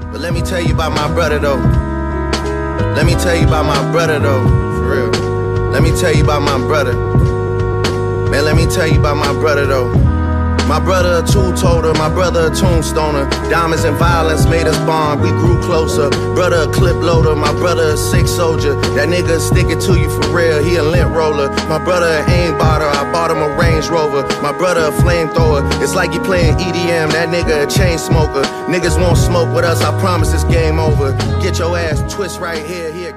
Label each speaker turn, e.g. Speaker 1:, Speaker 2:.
Speaker 1: But let me tell you about my brother though. Let me tell you about my brother though, for real. Let me tell you about my brother. Man, let me tell you about my brother though. My brother a two-toter, my brother a tombstoner. Diamonds and violence made us bond, we grew closer. Brother a clip loader, my brother a sick soldier. That nigga stick it to you for real, he a lint roller. My brother an aimbotter, I bought him a Range Rover. My brother a flamethrower, it's like you playing EDM. That nigga a chain smoker. Niggas won't smoke with us, I promise it's game over. Get your ass twist right here,